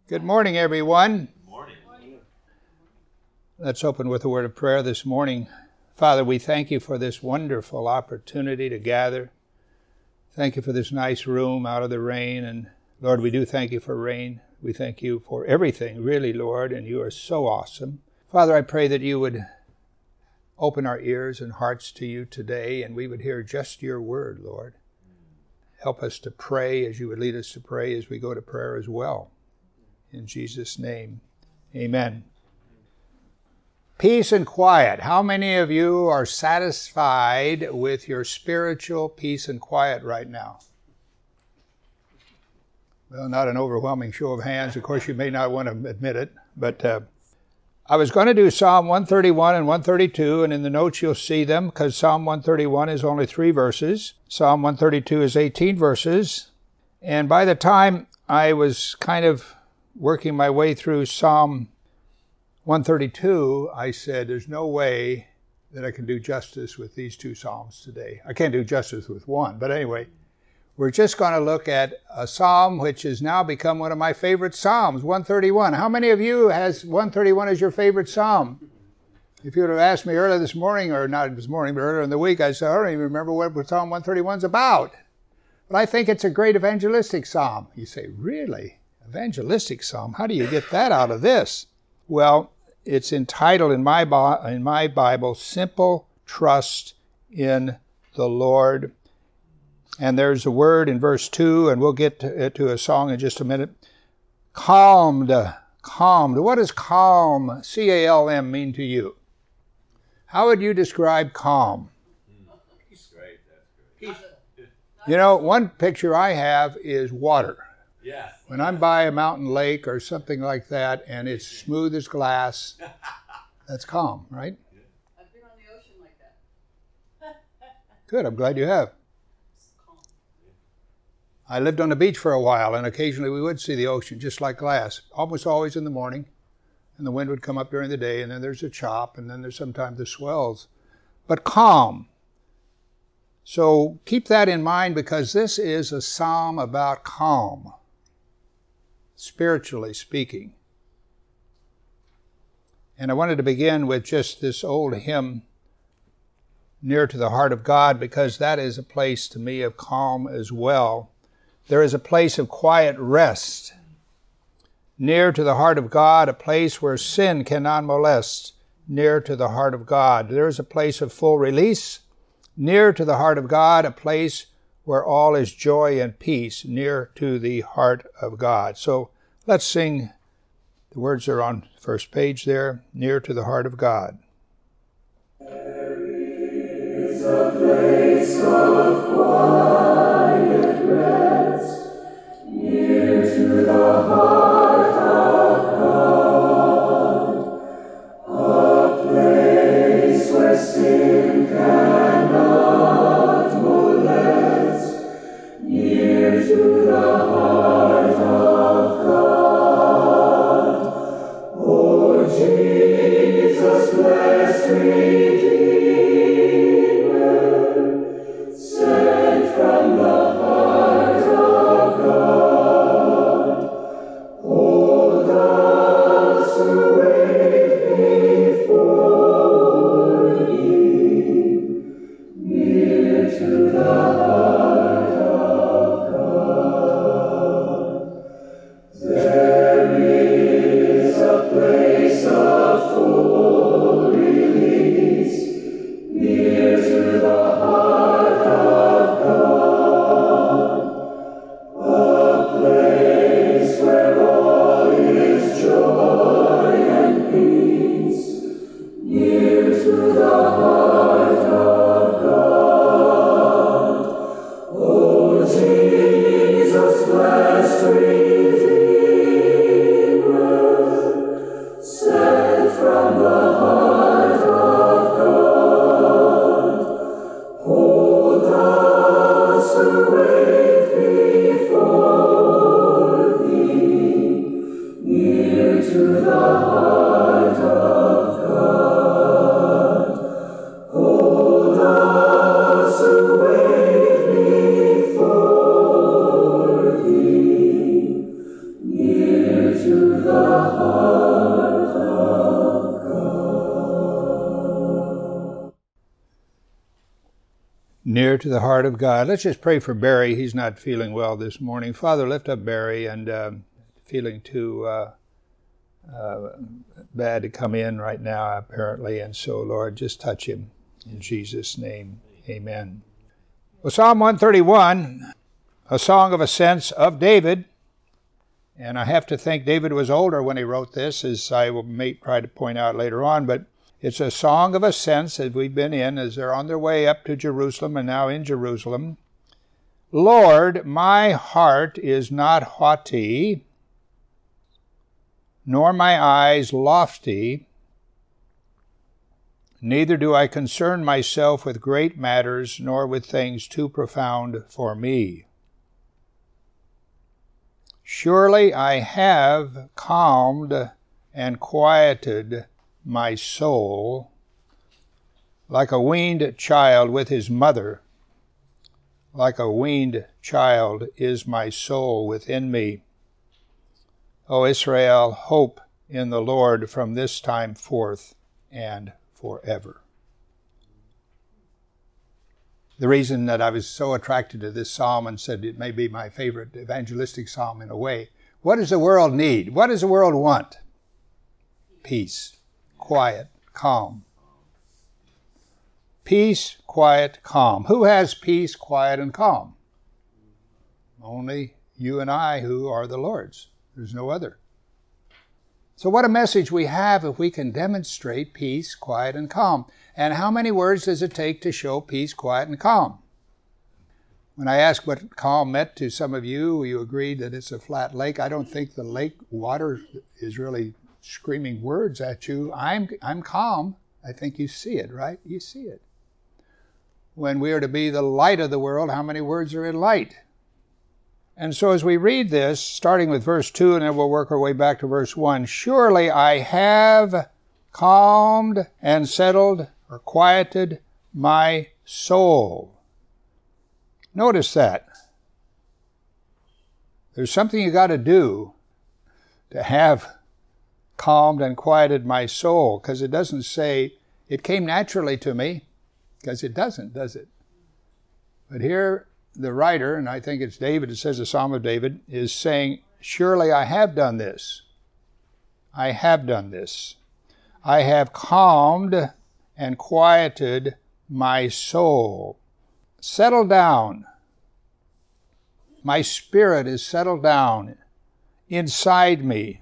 Good morning, everyone. Good morning. Let's open with a word of prayer this morning. Father, we thank you for this wonderful opportunity to gather. Thank you for this nice room out of the rain. And Lord, we do thank you for rain. We thank you for everything, really, Lord, and you are so awesome. Father, I pray that you would open our ears and hearts to you today, and we would hear just your word, Lord. Help us to pray as you would lead us to pray as we go to prayer as well. In Jesus' name, amen. Peace and quiet. How many of you are satisfied with your spiritual peace and quiet right now? Well, not an overwhelming show of hands. Of course, you may not want to admit it, but I was going to do Psalm 131 and 132, and in the notes you'll see them, because Psalm 131 is only 3 verses. Psalm 132 is 18 verses. And by the time I was kind of working my way through Psalm 132, I said, there's no way that I can do justice with these two Psalms today. I can't do justice with one, but anyway, we're just going to look at a Psalm which has now become one of my favorite Psalms, 131. How many of you has 131 as your favorite Psalm? If you would have asked me earlier this morning, or not this morning, but earlier in the week, I said, I don't even remember what Psalm 131 is about. But I think it's a great evangelistic Psalm. You say, really? Evangelistic Psalm? How do you get that out of this? Well, it's entitled in my Bible, Simple Trust in the Lord. And there's a word in verse 2, and we'll get to a song in just a minute. Calmed. What does calm, C-A-L-M, mean to you? How would you describe calm? Peace. Great, that's good. You know, one picture I have is water. Yeah. When I'm by a mountain lake or something like that, and it's smooth as glass, that's calm, right? I've been on the ocean like that. Good, I'm glad you have. I lived on the beach for a while, and occasionally we would see the ocean just like glass, almost always in the morning, and the wind would come up during the day, and then there's a chop, and then there's sometimes the swells. But calm. So keep that in mind, because this is a psalm about calm, spiritually speaking. And I wanted to begin with just this old hymn, Near to the Heart of God, because that is a place to me of calm as well. There is a place of quiet rest. Near to the heart of God, a place where sin cannot molest. Near to the heart of God. There is a place of full release. Near to the heart of God, a place where all is joy and peace. Near to the heart of God. So let's sing. The words are on the first page there. Near to the heart of God. There is a place of quiet rest, near to the heart of God, a place where sin cannot molest, near to the heart of God. Oh, Jesus, blessed Redeemer, sent from the heart of God, hold us who wait before thee, near to the heart of God. There is a place of full release, near to the heart of God, a place where all is joy and peace, near to the heart of God. Oh, Jesus, blessed Redeemer, sent from the heart of God, hold us who wait before thee, near to the heart of God. Hold us who wait before thee, near to the heart of God. Let's just pray for Barry. He's not feeling well this morning. Father, lift up Barry, and feeling too bad to come in right now, apparently. And so, Lord, just touch him in Jesus' name. Amen. Well, Psalm 131, a song of ascents of David. And I have to think David was older when he wrote this, as I may try to point out later on. But it's a song of ascents that we've been in as they're on their way up to Jerusalem and now in Jerusalem. Lord, my heart is not haughty, nor my eyes lofty. Neither do I concern myself with great matters, nor with things too profound for me. Surely I have calmed and quieted my soul, like a weaned child with his mother. Like a weaned child is my soul within me. O Israel, hope in the Lord from this time forth and forever. The reason that I was so attracted to this psalm and said it may be my favorite evangelistic psalm in a way, what does the world need? What does the world want? Peace, quiet, calm. Peace, quiet, calm. Who has peace, quiet, and calm? Only you and I who are the Lord's. There's no other. So what a message we have if we can demonstrate peace, quiet, and calm. And how many words does it take to show peace, quiet, and calm? When I asked what calm meant to some of you, you agreed that it's a flat lake. I don't think the lake water is really screaming words at you. I'm calm. I think you see it, right? You see it. When we are to be the light of the world, how many words are in light? And so as we read this, starting with verse 2, and then we'll work our way back to verse 1, surely I have calmed and settled or quieted my soul. Notice that. There's something you got to do to have calmed and quieted my soul, because it doesn't say it came naturally to me, because it doesn't, does it? But here the writer, and I think it's David, it says the Psalm of David, is saying, surely I have done this. I have done this. I have calmed and quieted my soul. Settle down. My spirit is settled down inside me.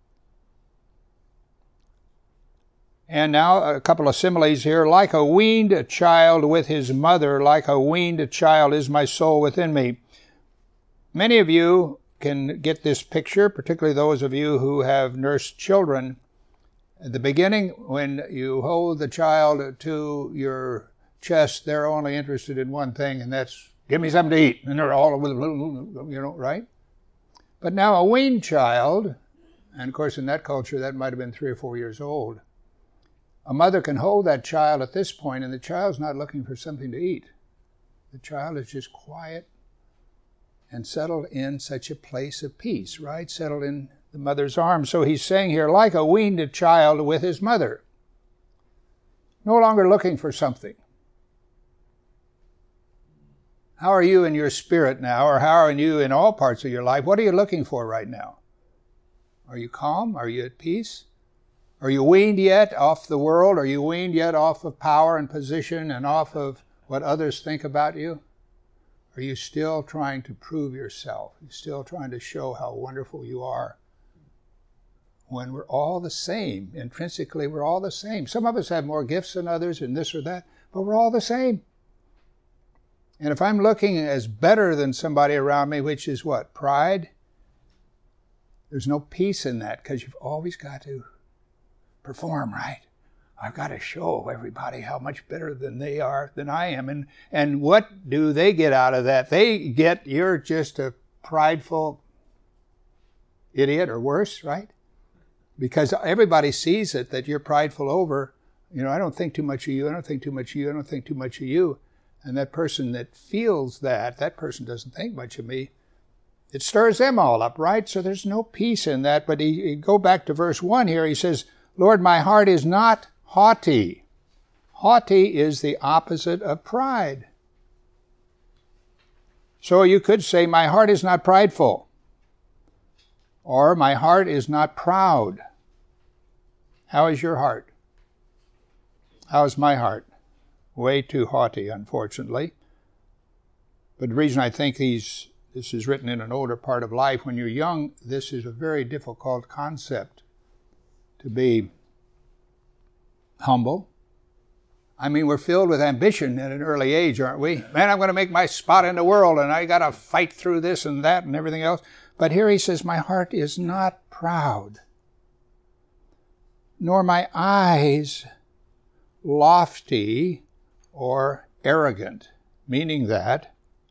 And now a couple of similes here. Like a weaned child with his mother, like a weaned child is my soul within me. Many of you can get this picture, particularly those of you who have nursed children. At the beginning, when you hold the child to your chest, they're only interested in one thing, and that's, give me something to eat. And they're all, right? But now a weaned child, and of course in that culture that might have been 3 or 4 years old, a mother can hold that child at this point, and the child's not looking for something to eat. The child is just quiet and settled in such a place of peace, right? Settled in the mother's arms. So he's saying here, like a weaned child with his mother. No longer looking for something. How are you in your spirit now, or how are you in all parts of your life? What are you looking for right now? Are you calm? Are you at peace? Are you weaned yet off the world? Are you weaned yet off of power and position and off of what others think about you? Are you still trying to prove yourself? Are you still trying to show how wonderful you are? When we're all the same, intrinsically we're all the same. Some of us have more gifts than others and this or that, but we're all the same. And if I'm looking as better than somebody around me, which is what? Pride? There's no peace in that, because you've always got to perform, right? I've got to show everybody how much better than they are than I am. And what do they get out of that? They get, you're just a prideful idiot or worse, right? Because everybody sees it, that you're prideful over, I don't think too much of you, I don't think too much of you, I don't think too much of you. And that person that feels that person doesn't think much of me, it stirs them all up, right? So there's no peace in that. But he go back to verse 1 here, he says, Lord, my heart is not haughty. Haughty is the opposite of pride. So you could say, my heart is not prideful, or my heart is not proud. How is your heart? How is my heart? Way too haughty, unfortunately. But the reason I think this is written in an older part of life, when you're young, this is a very difficult concept to be humble. I mean, we're filled with ambition at an early age, aren't we? Man, I'm going to make my spot in the world, and I got to fight through this and that and everything else. But here he says, my heart is not proud, nor my eyes lofty or arrogant, meaning that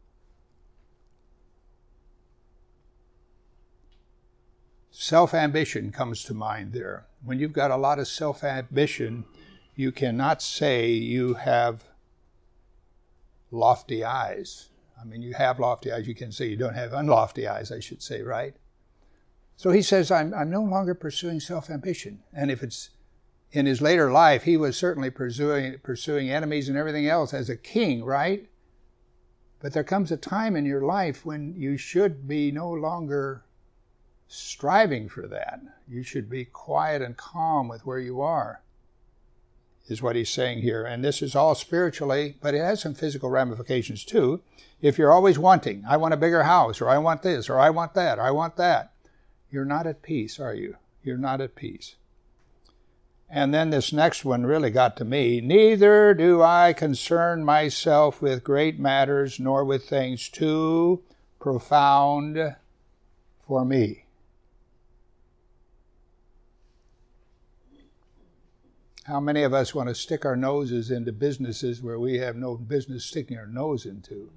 self-ambition comes to mind there. When you've got a lot of self-ambition, you cannot say you have lofty eyes. I mean, you have lofty eyes. You can say you don't have unlofty eyes, I should say, right? So he says, I'm no longer pursuing self-ambition. And if it's in his later life, he was certainly pursuing enemies and everything else as a king, right? But there comes a time in your life when you should be no longer striving for that. You should be quiet and calm with where you are, is what he's saying here. And this is all spiritually, but it has some physical ramifications too. If you're always wanting, I want a bigger house, or I want this, or I want that, or I want that, you're not at peace, are you? You're not at peace. And then this next one really got to me. Neither do I concern myself with great matters, nor with things too profound for me. How many of us want to stick our noses into businesses where we have no business sticking our nose into?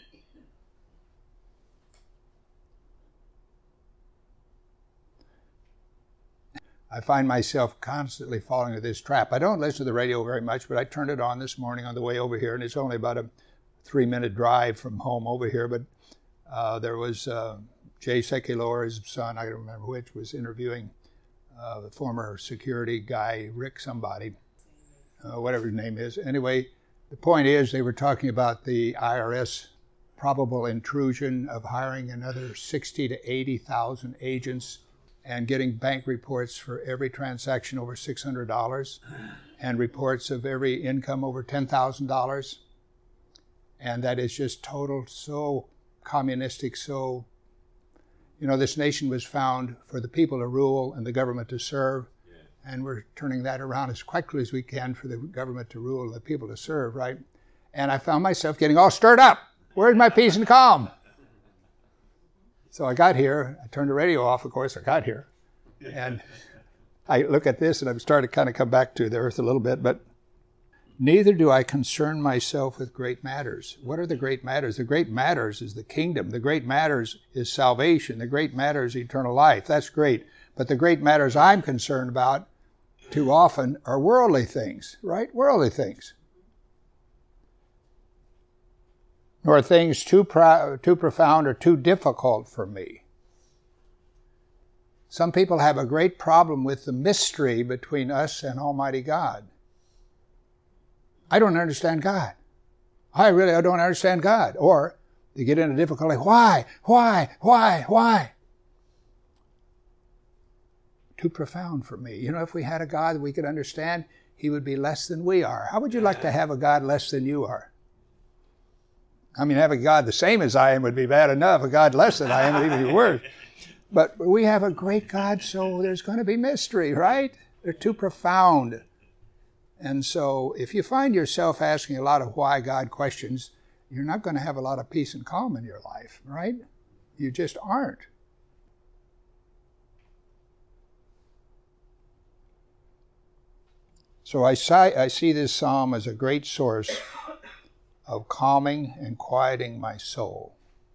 I find myself constantly falling into this trap. I don't listen to the radio very much, but I turned it on this morning on the way over here, and it's only about a 3-minute drive from home over here. But there was Jay Sekulow, his son, I don't remember which, was interviewing the former security guy, Rick somebody, whatever his name is. Anyway, the point is they were talking about the IRS probable intrusion of hiring another 60 to 80,000 agents and getting bank reports for every transaction over $600 and reports of every income over $10,000. And that is just total, so communistic, so... You know, this nation was found for the people to rule and the government to serve. Yeah. And we're turning that around as quickly as we can for the government to rule and the people to serve, right? And I found myself getting all stirred up. Where's my peace and calm? So I got here. I turned the radio off, of course. I got here. And I look at this and I'm starting to kind of come back to the earth a little bit. But neither do I concern myself with great matters. What are the great matters? The great matters is the kingdom. The great matters is salvation. The great matters is eternal life. That's great. But the great matters I'm concerned about too often are worldly things, right? Worldly things. Nor things too profound or too difficult for me. Some people have a great problem with the mystery between us and Almighty God. I don't understand God. I don't understand God. Or they get into difficulty. Why? Too profound for me. You know, if we had a God that we could understand, he would be less than we are. How would you like to have a God less than you are? I mean, having a God the same as I am would be bad enough. A God less than I am would even be worse. But we have a great God, so there's going to be mystery, right? They're too profound. And so if you find yourself asking a lot of why God questions, you're not going to have a lot of peace and calm in your life, right? You just aren't. So I see this psalm as a great source of calming and quieting my soul.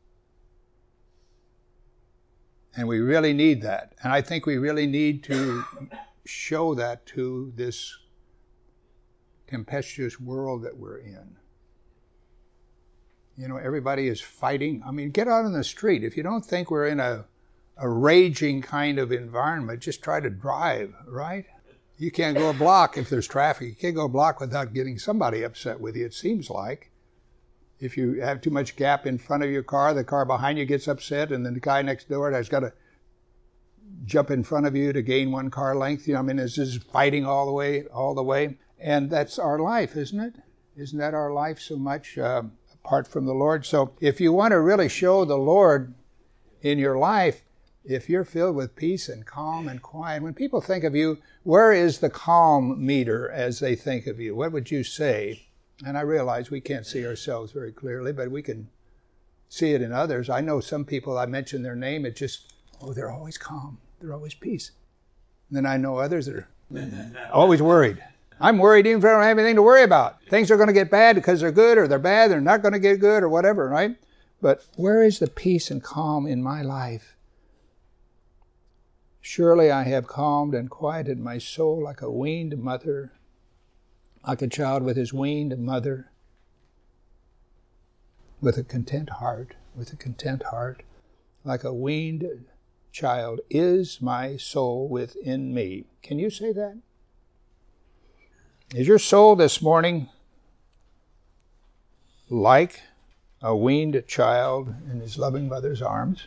And we really need that. And I think we really need to show that to this tempestuous world that we're in. You know, everybody is fighting. I mean, get out on the street. If you don't think we're in a raging kind of environment, just try to drive, right? You can't go a block if there's traffic. You can't go a block without getting somebody upset with you, it seems like. If you have too much gap in front of your car, the car behind you gets upset, and then the guy next door has got to jump in front of you to gain one car length. You know, I mean, it's just fighting all the way. And that's our life, isn't it? Isn't that our life so much apart from the Lord? So if you want to really show the Lord in your life, if you're filled with peace and calm and quiet, when people think of you, where is the calm meter as they think of you? What would you say? And I realize we can't see ourselves very clearly, but we can see it in others. I know some people, I mention their name, it just, they're always calm. They're always peace. And then I know others that are always worried. I'm worried even if I don't have anything to worry about. Things are going to get bad because they're good, or they're bad, they're not going to get good, or whatever, right? But where is the peace and calm in my life? Surely I have calmed and quieted my soul like a weaned mother, like a child with his weaned mother, with a content heart, like a weaned child is my soul within me. Can you say that? Is your soul this morning like a weaned child in his loving mother's arms?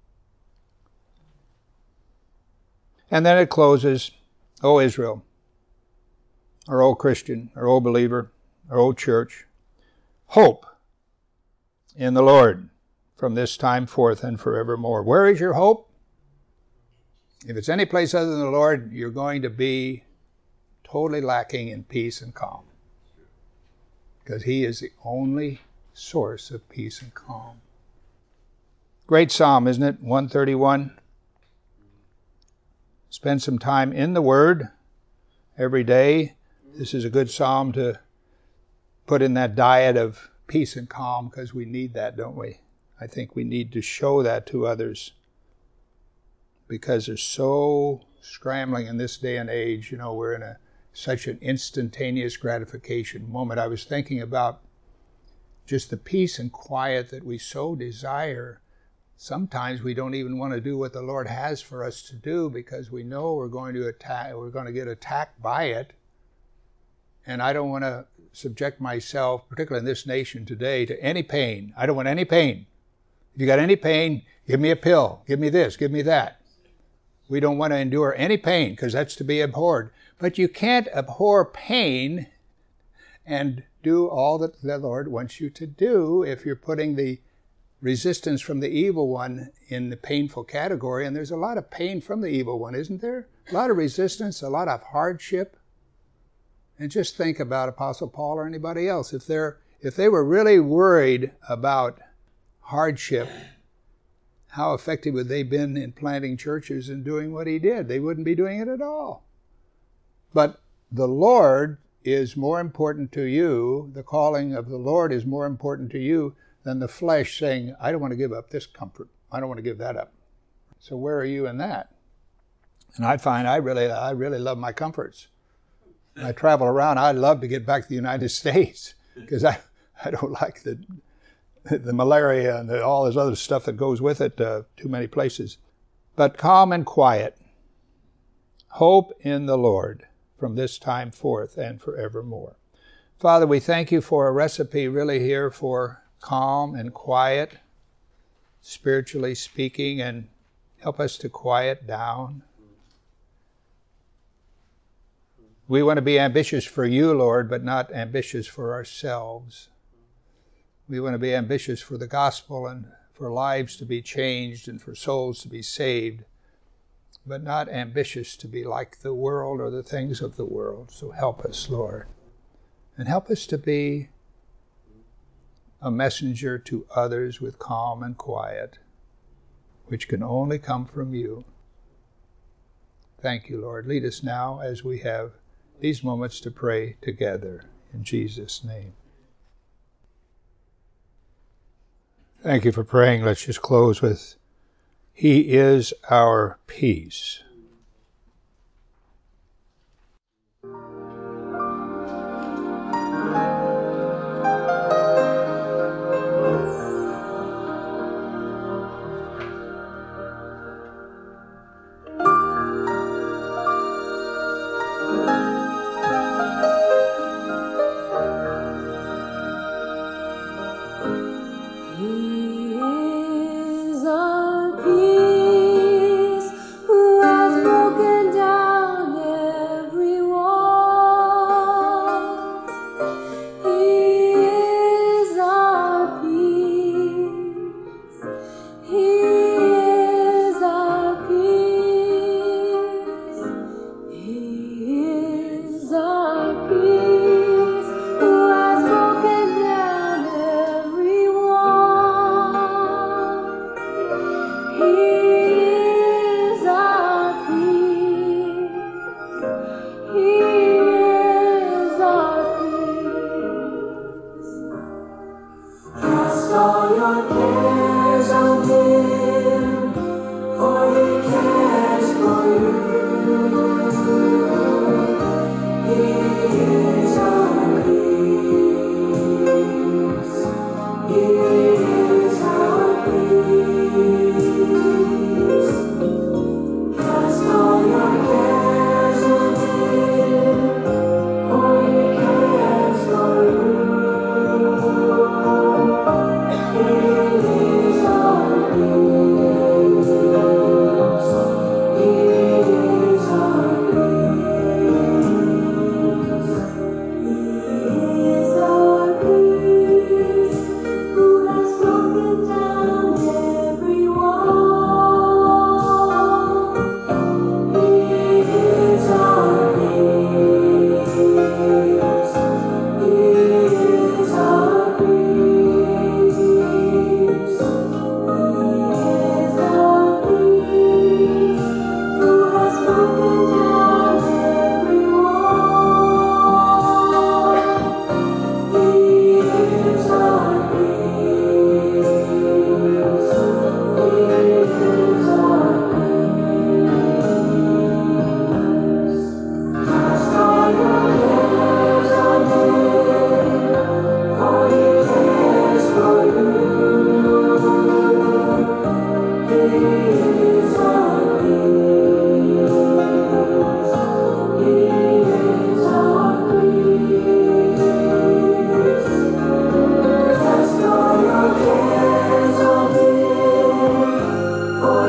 And then it closes, O Israel, our old Christian, our old believer, our old church, hope in the Lord from this time forth and forevermore. Where is your hope? If it's any place other than the Lord, you're going to be totally lacking in peace and calm. Because He is the only source of peace and calm. Great psalm, isn't it? 131. Spend some time in the Word every day. This is a good psalm to put in that diet of peace and calm, because we need that, don't we? I think we need to show that to others, because they're so scrambling in this day and age. You know, we're in such an instantaneous gratification moment. I was thinking about just the peace and quiet that we so desire. Sometimes we don't even want to do what the Lord has for us to do, because we know we're going to get attacked by it. And I don't want to subject myself, particularly in this nation today, to any pain. I don't want any pain. If you got any pain, give me a pill. Give me this. Give me that. We don't want to endure any pain, because that's to be abhorred. But you can't abhor pain and do all that the Lord wants you to do if you're putting the resistance from the evil one in the painful category. And there's a lot of pain from the evil one, isn't there? A lot of resistance, a lot of hardship. And just think about Apostle Paul or anybody else. If they were really worried about hardship, how effective would they have been in planting churches and doing what he did? They wouldn't be doing it at all. But the Lord is more important to you. The calling of the Lord is more important to you than the flesh saying, I don't want to give up this comfort. I don't want to give that up. So where are you in that? And I find I really love my comforts. When I travel around, I love to get back to the United States, because I don't like the malaria and all this other stuff that goes with it, too many places. But calm and quiet. Hope in the Lord from this time forth and forevermore. Father, we thank you for a recipe really here for calm and quiet, spiritually speaking, and help us to quiet down. We want to be ambitious for you, Lord, but not ambitious for ourselves. We want to be ambitious for the gospel and for lives to be changed and for souls to be saved, but not ambitious to be like the world or the things of the world. So help us, Lord. And help us to be a messenger to others with calm and quiet, which can only come from you. Thank you, Lord. Lead us now as we have these moments to pray together. In Jesus' name. Thank you for praying. Let's just close with, He is our peace.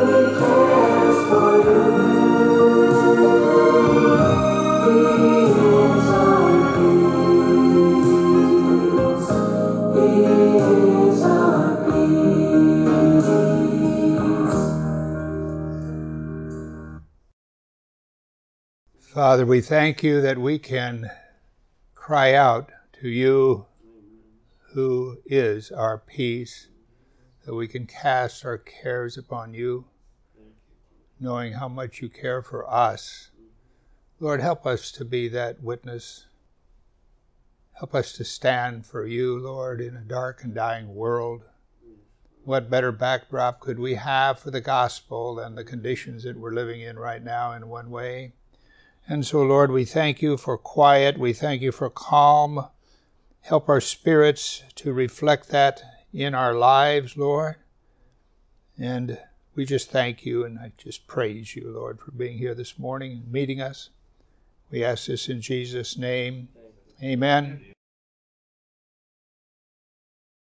cares for you. He is our peace. He is our peace. Father, we thank you that we can cry out to you who is our peace, that we can cast our cares upon you, knowing how much you care for us. Lord, help us to be that witness. Help us to stand for you, Lord, in a dark and dying world. What better backdrop could we have for the gospel than the conditions that we're living in right now in one way? And so, Lord, we thank you for quiet. We thank you for calm. Help our spirits to reflect that in our lives, Lord. And we just thank you, and I just praise you, Lord, for being here this morning and meeting us. We ask this in Jesus' name. Amen.